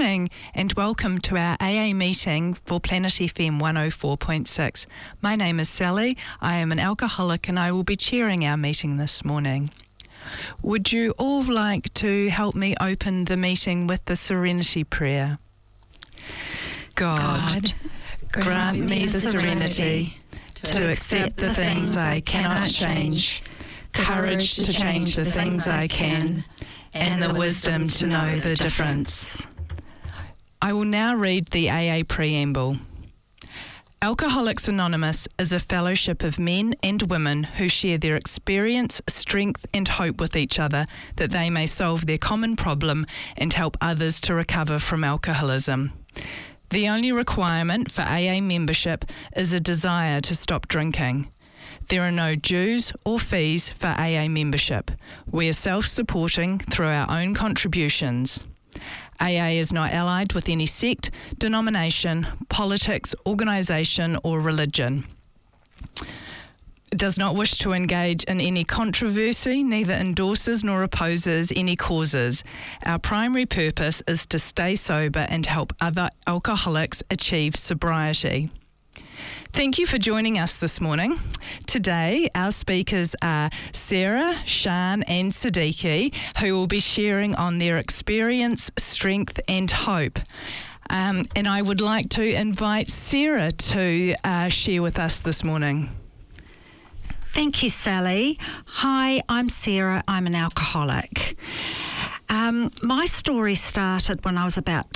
morning and welcome to our AA meeting for Planet FM 104.6. My name is Sally. I am an alcoholic and I will be chairing our meeting this morning. Would you all like to help me open the meeting with the Serenity Prayer? God, grant me the serenity to accept the things I cannot change, courage to change the things I can, and the wisdom to know the difference. I will now read the AA preamble. Alcoholics Anonymous is a fellowship of men and women who share their experience, strength and hope with each other that they may solve their common problem and help others to recover from alcoholism. The only requirement for AA membership is a desire to stop drinking. There are no dues or fees for AA membership. We are self-supporting through our own contributions. AA is not allied with any sect, denomination, politics, organisation or religion. It does not wish to engage in any controversy, neither endorses nor opposes any causes. Our primary purpose is to stay sober and help other alcoholics achieve sobriety. Thank you for joining us this morning. Today, our speakers are Sarah, Shan and Siddiqui, who will be sharing on their experience, strength and hope. And I would like to invite Sarah to share with us this morning. Thank you, Sally. Hi, I'm Sarah. I'm an alcoholic. My story started when I was about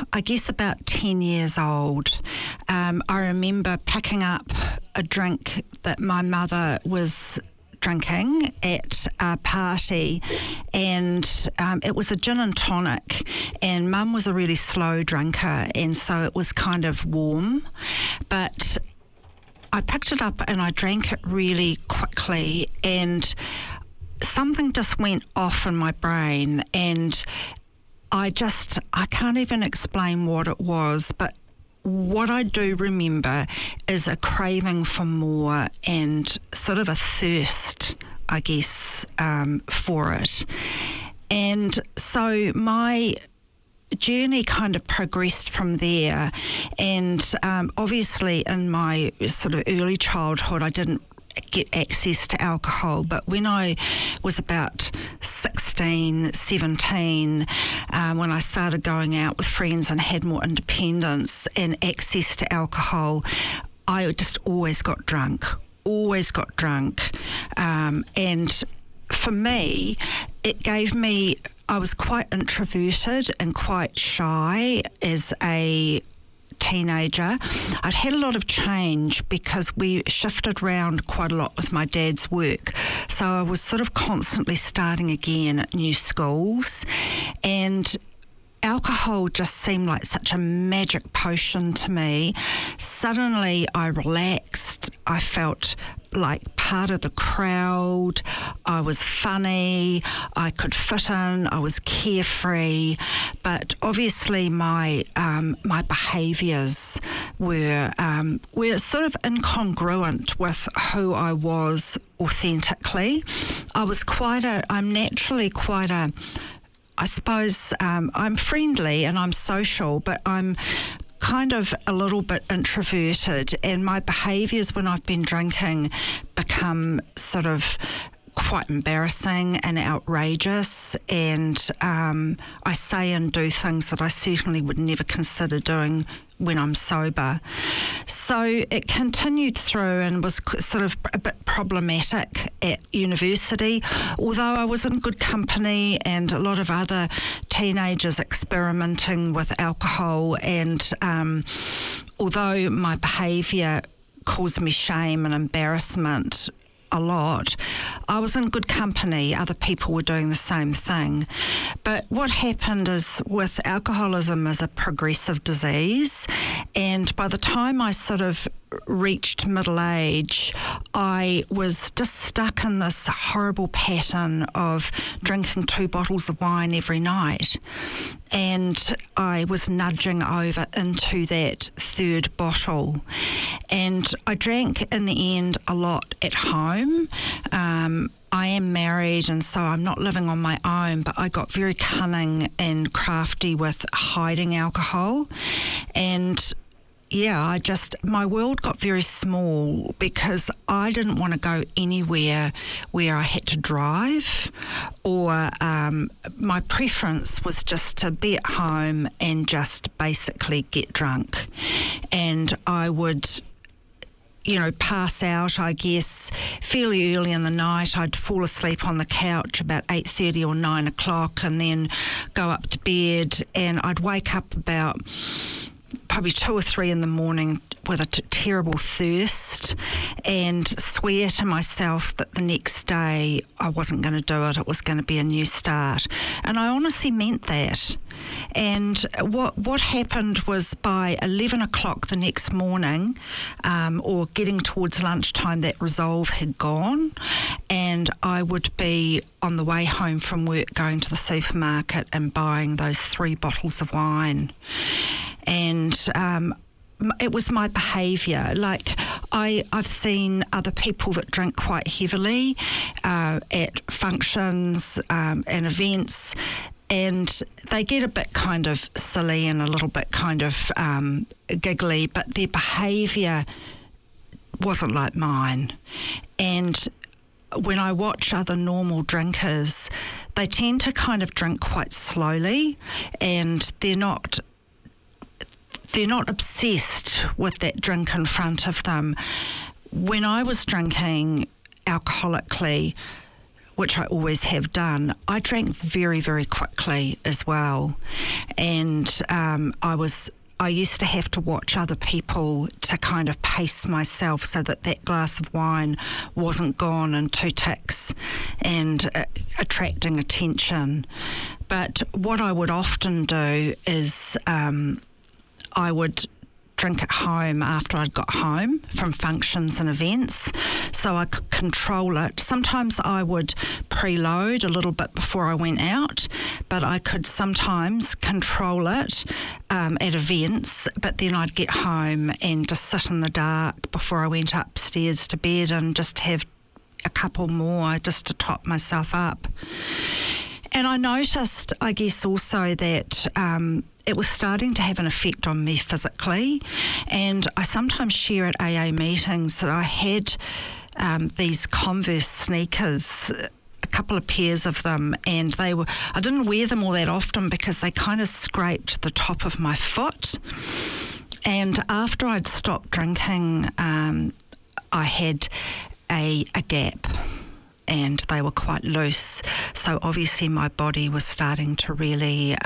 10 years old. I remember picking up a drink that my mother was drinking at a party, and it was a gin and tonic, and Mum was a really slow drinker, and so it was kind of warm, but I picked it up and I drank it really quickly, and something just went off in my brain, and I can't even explain what it was, but what I do remember is a craving for more and sort of a thirst, I guess, for it. And so my journey kind of progressed from there, and obviously in my sort of early childhood I didn't get access to alcohol, but when I was about 16, 17, when I started going out with friends and had more independence and access to alcohol, I just always got drunk. And for me, I was quite introverted and quite shy as a teenager. I'd had a lot of change because we shifted around quite a lot with my dad's work, so I was sort of constantly starting again at new schools, and alcohol just seemed like such a magic potion to me. Suddenly I relaxed. I felt like part of the crowd. I was funny. I could fit in. I was carefree. But obviously my behaviours were sort of incongruent with who I was authentically. I'm naturally quite a, I suppose I'm friendly and I'm social, but I'm kind of a little bit introverted, and my behaviours when I've been drinking become sort of quite embarrassing and outrageous, and I say and do things that I certainly would never consider doing when I'm sober. So it continued through and was sort of a bit problematic at university, although I was in good company and a lot of other teenagers experimenting with alcohol, and although my behaviour caused me shame and embarrassment a lot, I was in good company. Other people were doing the same thing. But what happened is, with alcoholism as a progressive disease, and by the time I sort of reached middle age, I was just stuck in this horrible pattern of drinking 2 bottles of wine every night. And I was nudging over into that 3rd bottle. And I drank in the end a lot at home. I am married, and so I'm not living on my own, but I got very cunning and crafty with hiding alcohol. And yeah, my world got very small because I didn't want to go anywhere where I had to drive, or my preference was just to be at home and just basically get drunk. And I would, pass out, I guess, fairly early in the night. I'd fall asleep on the couch about 8:30 or 9 o'clock and then go up to bed, and I'd wake up about probably 2 or 3 in the morning with a terrible thirst and swear to myself that the next day I wasn't going to do it. It was going to be a new start. And I honestly meant that. And what happened was by 11 o'clock the next morning, or getting towards lunchtime, that resolve had gone, and I would be on the way home from work going to the supermarket and buying those 3 bottles of wine. And it was my behaviour. Like, I've seen other people that drink quite heavily at functions and events, and they get a bit kind of silly and a little bit kind of giggly, but their behaviour wasn't like mine. And when I watch other normal drinkers, they tend to kind of drink quite slowly, and they're not obsessed with that drink in front of them. When I was drinking alcoholically, which I always have done, I drank very, very quickly as well. And I used to have to watch other people to kind of pace myself so that glass of wine wasn't gone in 2 ticks and attracting attention. But what I would often do is I would drink at home after I'd got home from functions and events, so I could control it. Sometimes I would preload a little bit before I went out, but I could sometimes control it at events, but then I'd get home and just sit in the dark before I went upstairs to bed and just have a couple more just to top myself up. And I noticed, I guess, also that it was starting to have an effect on me physically. And I sometimes share at AA meetings that I had these Converse sneakers, a couple of pairs of them, and I didn't wear them all that often because they kind of scraped the top of my foot. And after I'd stopped drinking, I had a gap, and they were quite loose. So obviously my body was starting to really,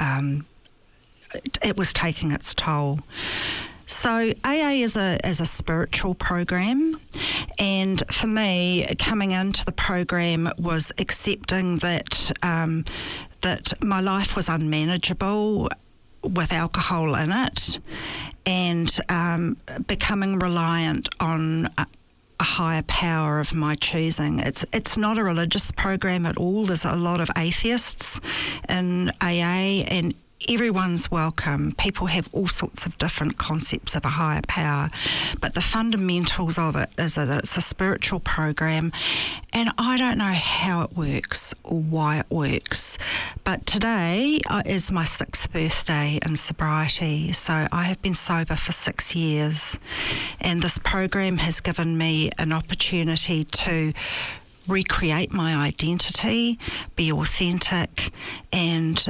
it was taking its toll. So AA is a spiritual program, and for me, coming into the program was accepting that that my life was unmanageable with alcohol in it, and becoming reliant on a higher power of my choosing. It's not a religious program at all. There's a lot of atheists in AA, and everyone's welcome. People have all sorts of different concepts of a higher power, but the fundamentals of it is that it's a spiritual program, and I don't know how it works or why it works, but today is my 6th birthday in sobriety, so I have been sober for 6 years, and this program has given me an opportunity to recreate my identity, be authentic, and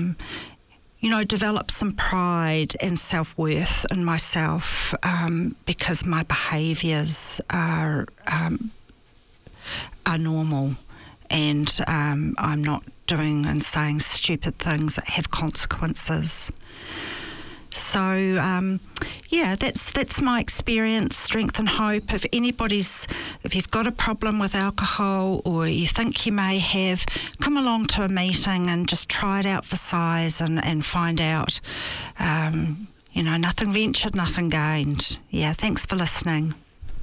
develop some pride and self-worth in myself, because my behaviours are normal, and I'm not doing and saying stupid things that have consequences. So, that's my experience, strength and hope. If you've got a problem with alcohol, or you think you may have, come along to a meeting and just try it out for size and find out, nothing ventured, nothing gained. Yeah, thanks for listening.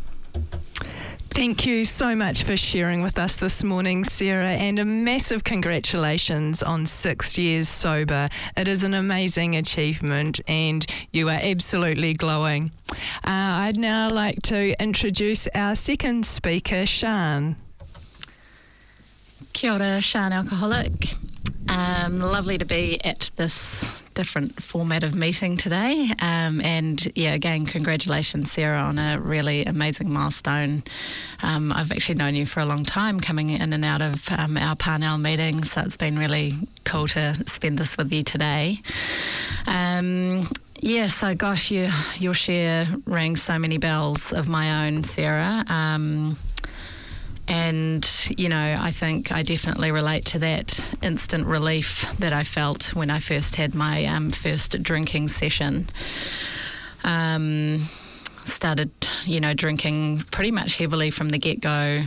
Thank you so much for sharing with us this morning, Sarah, and a massive congratulations on 6 years sober. It is an amazing achievement, and you are absolutely glowing. I'd now like to introduce our second speaker, Sian. Kia ora, Sian Alcoholic. Lovely to be at this different format of meeting today. And yeah, again, congratulations, Sarah, on a really amazing milestone. I've actually known you for a long time, coming in and out of our Parnell meetings, so it's been really cool to spend this with you today. Yeah, so gosh, your share rang so many bells of my own, Sarah. And, you know, I think I definitely relate to that instant relief that I felt when I first had my first drinking session. Started, you know, drinking pretty much heavily from the get-go,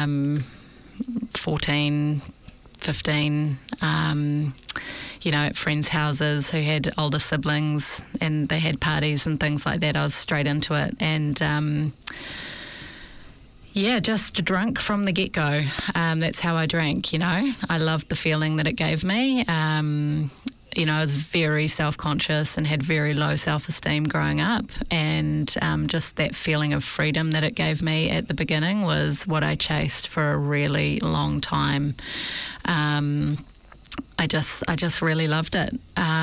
14, 15, you know, at friends' houses who had older siblings, and they had parties and things like that. I was straight into it, and yeah, just drunk from the get-go. That's how I drank, you know. I loved the feeling that it gave me. You know, I was very self-conscious and had very low self-esteem growing up, and just that feeling of freedom that it gave me at the beginning was what I chased for a really long time. I just really loved it.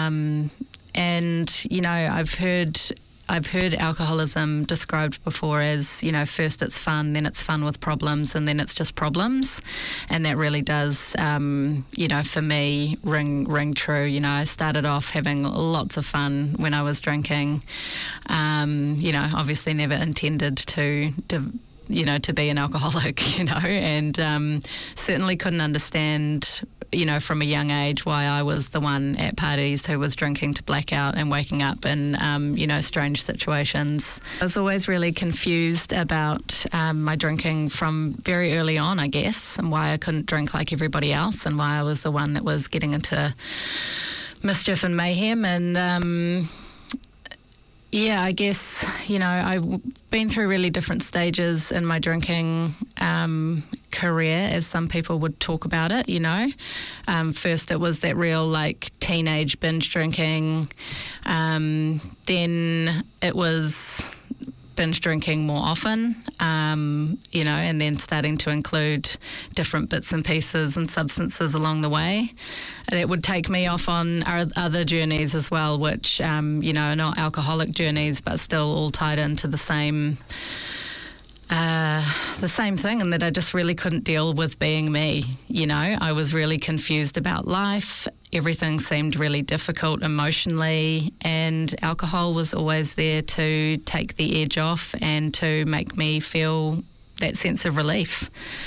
And, you know, I've heard alcoholism described before as, you know, first it's fun, then it's fun with problems, and then it's just problems. And that really does, you know, for me, ring true. You know, I started off having lots of fun when I was drinking. You know, obviously never intended to you know, to be an alcoholic, you know, and certainly couldn't understand, you know, from a young age why I was the one at parties who was drinking to blackout and waking up in, you know, strange situations. I was always really confused about my drinking from very early on, I guess, and why I couldn't drink like everybody else, and why I was the one that was getting into mischief and mayhem. And yeah, I guess, you know, I've been through really different stages in my drinking career, as some people would talk about it, you know. First it was that real, like, teenage binge drinking. Then it was binge drinking more often, you know, and then starting to include different bits and pieces and substances along the way. That would take me off on other journeys as well, which, you know, not alcoholic journeys, but still all tied into the same thing, and that I just really couldn't deal with being me, you know. I was really confused about life. Everything seemed really difficult emotionally, and alcohol was always there to take the edge off and to make me feel that sense of relief.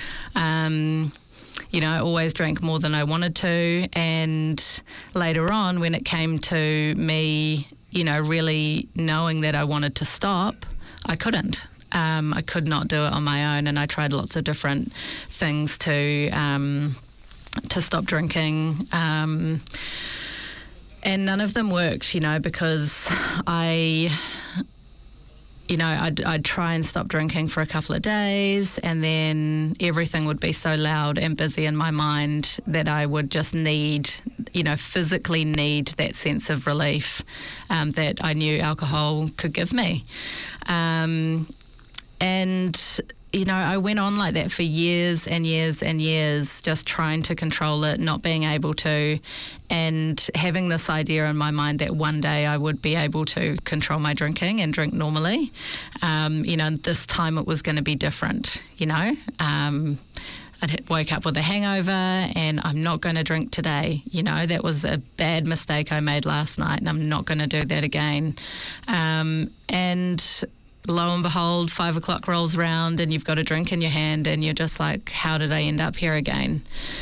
You know, I always drank more than I wanted to, and later on, when it came to me, you know, really knowing that I wanted to stop, I couldn't. I could not do it on my own, and I tried lots of different things to stop drinking, and none of them worked, you know, because I'd try and stop drinking for a couple of days, and then everything would be so loud and busy in my mind that I would just need, you know, physically need that sense of relief that I knew alcohol could give me. And, you know, I went on like that for years and years and years, just trying to control it, not being able to, and having this idea in my mind that one day I would be able to control my drinking and drink normally. You know, this time it was going to be different, you know. I'd wake up with a hangover, and I'm not going to drink today. You know, that was a bad mistake I made last night, and I'm not going to do that again. And lo and behold, 5 o'clock rolls around and you've got a drink in your hand, and you're just like, how did I end up here again?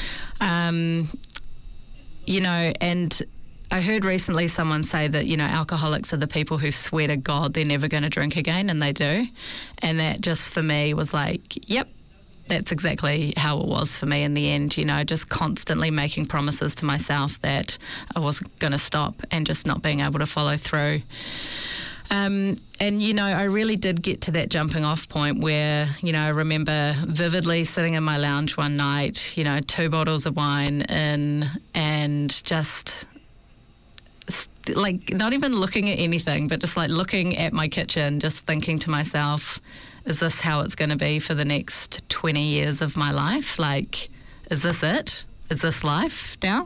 You know, and I heard recently someone say that, you know, alcoholics are the people who swear to God they're never going to drink again, and they do. And that just for me was like, yep, that's exactly how it was for me in the end, you know, just constantly making promises to myself that I wasn't going to stop, and just not being able to follow through. And, you know, I really did get to that jumping off point where, you know, I remember vividly sitting in my lounge one night, you know, 2 bottles of wine in, and just like not even looking at anything, but just like looking at my kitchen, just thinking to myself, is this how it's going to be for the next 20 years of my life? Like, is this it? Is this life now?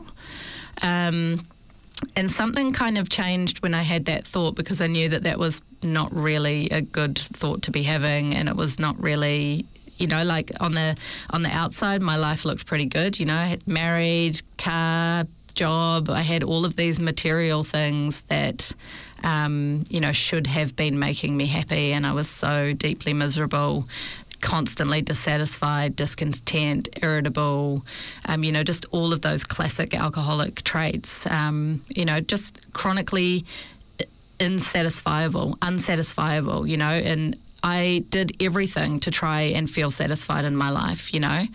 And something kind of changed when I had that thought, because I knew that that was not really a good thought to be having, and it was not really, like on the outside, my life looked pretty good. I had married, car, job. I had all of these material things that, should have been making me happy, and I was so deeply miserable, constantly dissatisfied, discontent, irritable, just all of those classic alcoholic traits, just chronically unsatisfiable, and I did everything to try and feel satisfied in my life,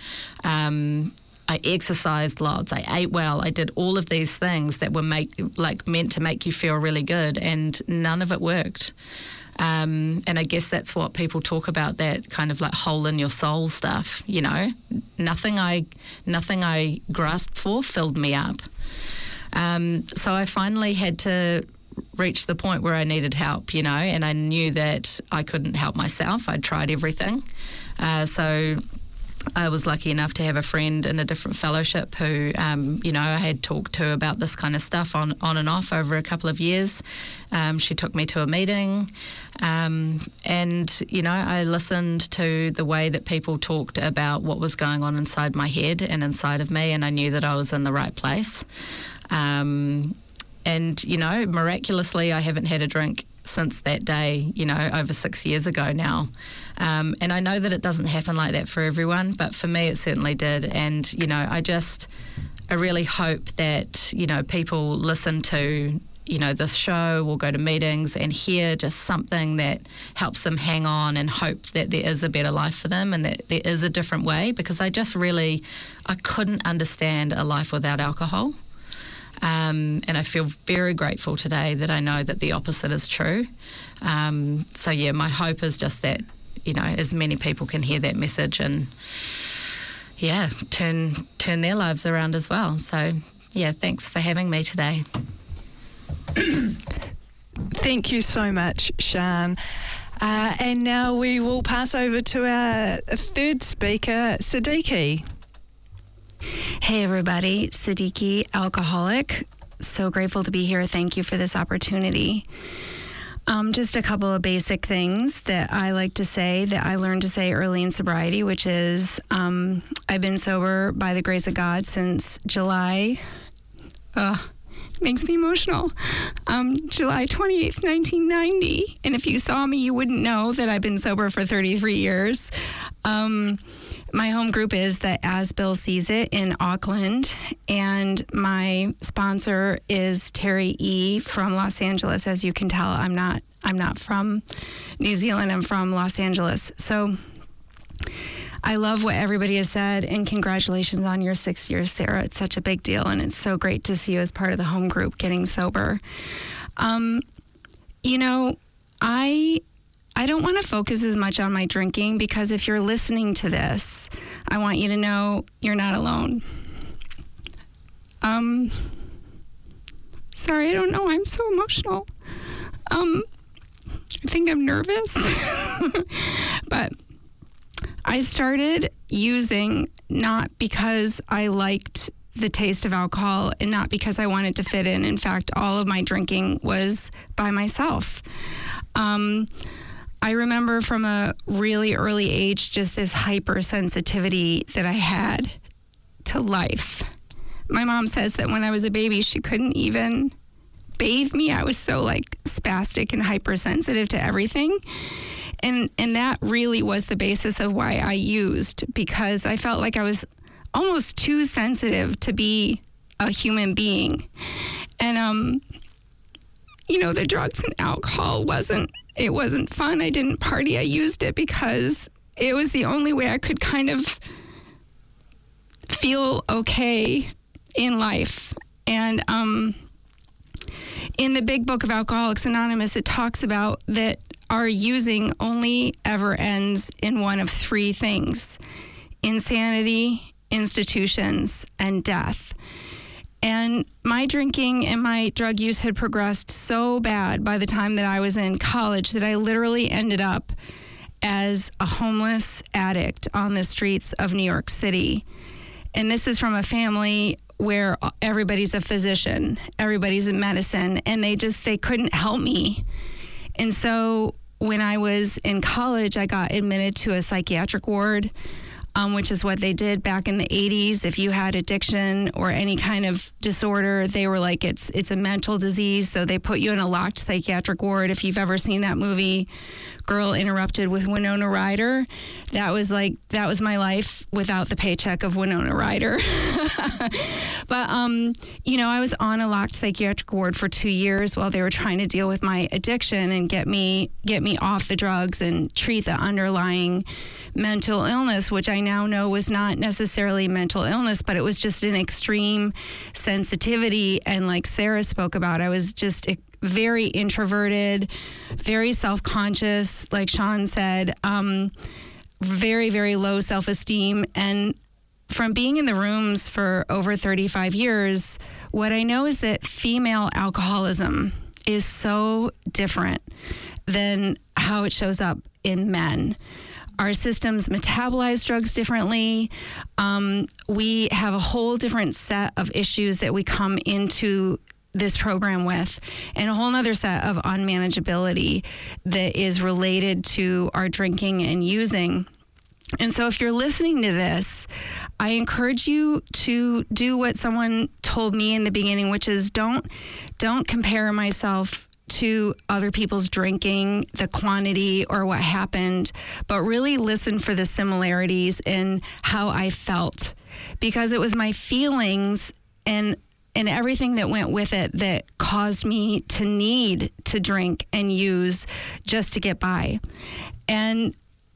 I exercised lots, I ate well, I did all of these things that were meant to make you feel really good, and none of it worked. And I guess that's what people talk about, that kind of like hole in your soul stuff, Nothing I grasped for filled me up. So I finally had to reach the point where I needed help, and I knew that I couldn't help myself. I'd tried everything. So I was lucky enough to have a friend in a different fellowship who, I had talked to about this kind of stuff on and off over a couple of years. She took me to a meeting, and, I listened to the way that people talked about what was going on inside my head and inside of me, and I knew that I was in the right place. And, miraculously, I haven't had a drink since that day, over 6 years ago now. And I know that it doesn't happen like that for everyone, but for me it certainly did. And, I really hope that, people listen to, this show or go to meetings and hear just something that helps them hang on and hope that there is a better life for them and that there is a different way, because I couldn't understand a life without alcohol. And I feel very grateful today that I know that the opposite is true. My hope is just that, as many people can hear that message and, turn their lives around as well. So, thanks for having me today. Thank you so much, Sian. And now we will pass over to our third speaker, Siddiqui. Hey everybody, Siddiqui, alcoholic. So grateful to be here. Thank you for this opportunity. Just a couple of basic things that I like to say that I learned to say early in sobriety, which is I've been sober by the grace of God since July. Makes me emotional. July 28th, 1990. And if you saw me, you wouldn't know that I've been sober for 33 years. My home group is the As Bill Sees It in Auckland, and my sponsor is Terry E. from Los Angeles. As you can tell, I'm not from New Zealand. I'm from Los Angeles. So I love what everybody has said, and congratulations on your 6 years, Sarah. It's such a big deal, and it's so great to see you as part of the home group getting sober. I don't want to focus as much on my drinking, because if you're listening to this, I want you to know you're not alone. Sorry, I don't know. I'm so emotional. I think I'm nervous. But I started using not because I liked the taste of alcohol and not because I wanted to fit in. In fact, all of my drinking was by myself. I remember from a really early age just this hypersensitivity that I had to life. My mom says that when I was a baby, she couldn't even bathe me. I was so spastic and hypersensitive to everything. And that really was the basis of why I used, because I felt like I was almost too sensitive to be a human being. And, the drugs and alcohol wasn't fun. I didn't party. I used it because it was the only way I could kind of feel okay in life. And in the big book of Alcoholics Anonymous, it talks about that our using only ever ends in one of three things: insanity, institutions, and death. And my drinking and my drug use had progressed so bad by the time that I was in college that I literally ended up as a homeless addict on the streets of New York City. And this is from a family where everybody's a physician, everybody's in medicine, and they couldn't help me. And so when I was in college, I got admitted to a psychiatric ward, which is what they did back in the 80s. If you had addiction or any kind of disorder, they were like, it's a mental disease. So they put you in a locked psychiatric ward. If you've ever seen that movie, Girl Interrupted with Winona Ryder, that was my life without the paycheck of Winona Ryder. But, I was on a locked psychiatric ward for 2 years while they were trying to deal with my addiction and get me off the drugs and treat the underlying mental illness, which I now know was not necessarily mental illness, but it was just an extreme sensitivity. And like Sarah spoke about, I was just very introverted, very self-conscious, like Sean said, very, very low self-esteem. And from being in the rooms for over 35 years, what I know is that female alcoholism is so different than how it shows up in men. Our systems metabolize drugs differently. We have a whole different set of issues that we come into this program with, and a whole nother set of unmanageability that is related to our drinking and using. And so if you're listening to this, I encourage you to do what someone told me in the beginning, which is don't compare myself to other people's drinking, the quantity or what happened, but really listen for the similarities in how I felt, because it was my feelings and everything that went with it that caused me to need to drink and use just to get by. And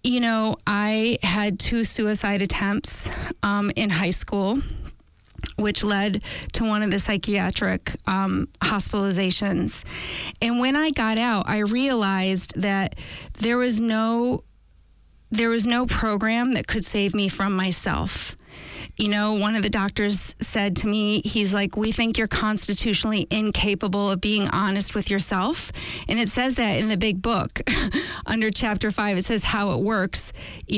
I had 2 suicide attempts in high school, which led to one of the psychiatric hospitalizations. And when I got out, I realized that there was no program that could save me from myself. One of the doctors said to me, he's like, we think you're constitutionally incapable of being honest with yourself. And it says that in the big book under chapter 5, it says how it works.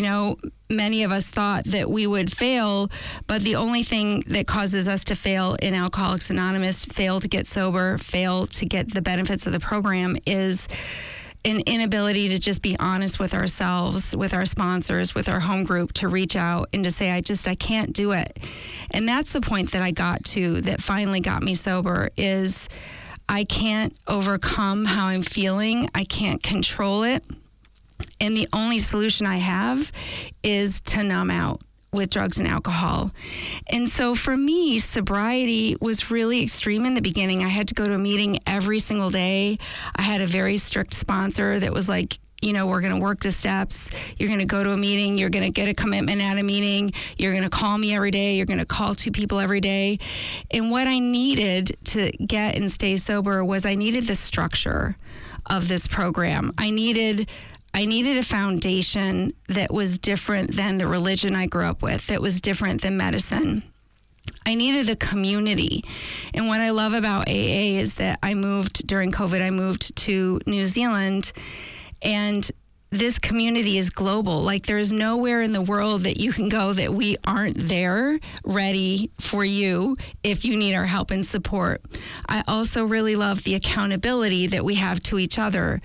Many of us thought that we would fail, but the only thing that causes us to fail in Alcoholics Anonymous, fail to get sober, fail to get the benefits of the program, is an inability to just be honest with ourselves, with our sponsors, with our home group, to reach out and to say, I can't do it. And that's the point that I got to that finally got me sober, is I can't overcome how I'm feeling. I can't control it. And the only solution I have is to numb out with drugs and alcohol. And so for me, sobriety was really extreme in the beginning. I had to go to a meeting every single day. I had a very strict sponsor that was like, we're going to work the steps. You're going to go to a meeting. You're going to get a commitment at a meeting. You're going to call me every day. You're going to call 2 people every day. And what I needed to get and stay sober was I needed the structure of this program. I needed a foundation that was different than the religion I grew up with, that was different than medicine. I needed a community. And what I love about AA is that during COVID, I moved to New Zealand, and this community is global. Like, there's nowhere in the world that you can go that we aren't there ready for you if you need our help and support. I also really love the accountability that we have to each other,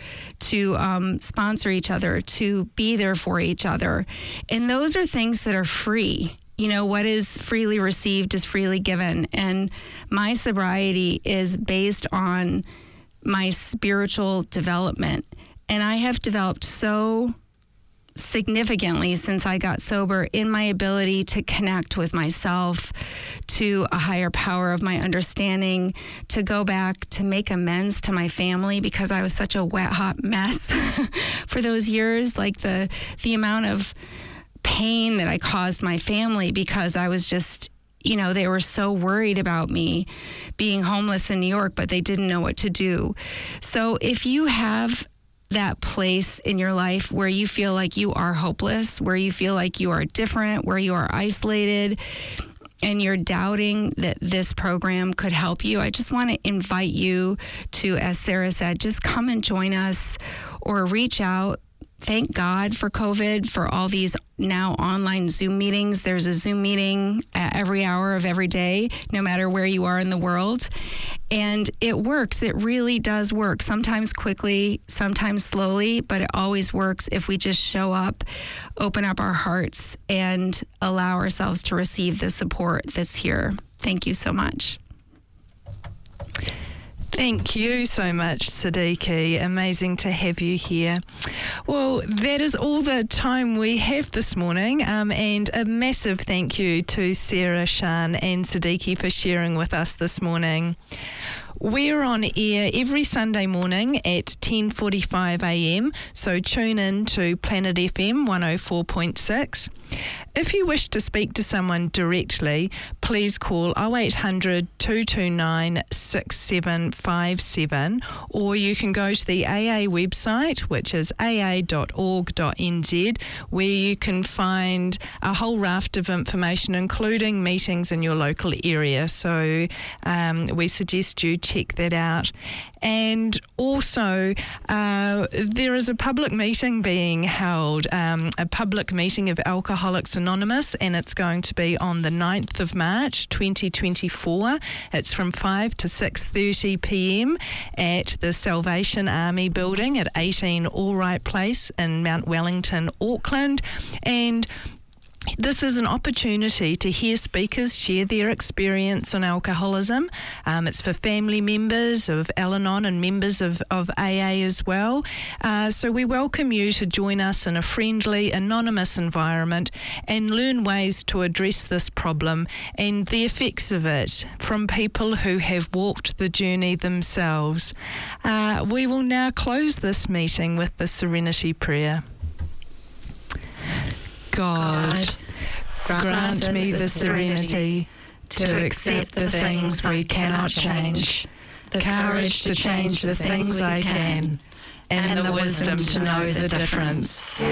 to sponsor each other, to be there for each other. And those are things that are free. What is freely received is freely given. And my sobriety is based on my spiritual development. And I have developed so significantly since I got sober in my ability to connect with myself, to a higher power of my understanding, to go back to make amends to my family, because I was such a wet, hot mess for those years. Like the amount of pain that I caused my family, because I was just, they were so worried about me being homeless in New York, but they didn't know what to do. So if you have that place in your life where you feel like you are hopeless, where you feel like you are different, where you are isolated, and you're doubting that this program could help you, I just want to invite you to, as Sarah said, just come and join us, or reach out thank God for COVID, for all these now online Zoom meetings. There's a Zoom meeting every hour of every day, no matter where you are in the world. And it works. It really does work. Sometimes quickly, sometimes slowly, but it always works if we just show up, open up our hearts, and allow ourselves to receive the support that's here. Thank you so much. Thank you so much, Siddiqui. Amazing to have you here. Well, that is all the time we have this morning, and a massive thank you to Sarah, Sian and Siddiqui for sharing with us this morning. We're on air every Sunday morning at 10:45 a.m, so tune in to Planet FM 104.6. If you wish to speak to someone directly, please call 0800 229 6757, or you can go to the AA website, which is aa.org.nz, where you can find a whole raft of information, including meetings in your local area. So we suggest you check that out. And also, there is a public meeting being held, a public meeting of Alcoholics Anonymous, and it's going to be on the 9th of March 2024. It's from 5 to 6:30 p.m. at the Salvation Army building at 18 Allright Place in Mount Wellington, Auckland. And this is an opportunity to hear speakers share their experience on alcoholism. It's for family members of Al-Anon and members of AA as well. So we welcome you to join us in a friendly, anonymous environment and learn ways to address this problem and the effects of it from people who have walked the journey themselves. We will now close this meeting with the Serenity Prayer. God, grant me the serenity to accept the things we cannot change, the courage to change the things I can, and the wisdom to know the difference.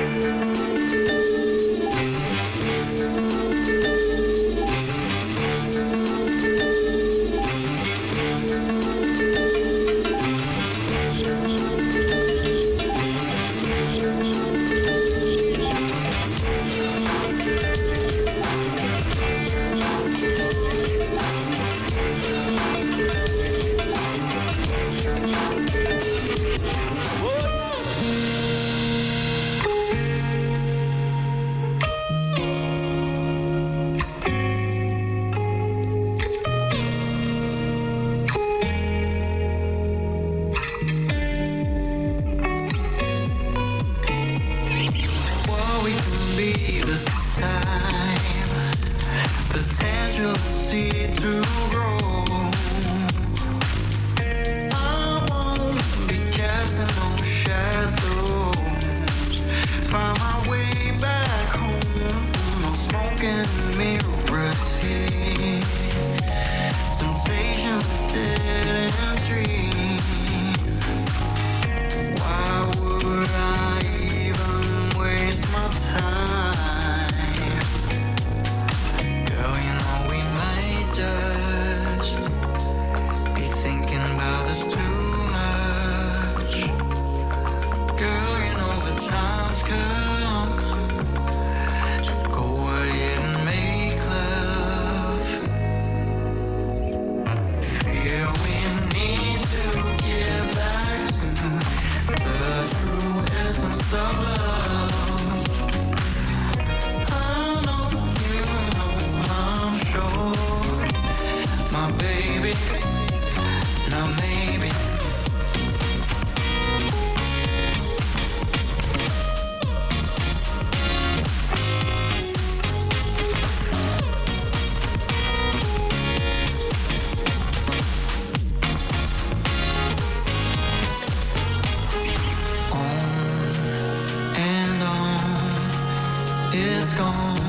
It's gone.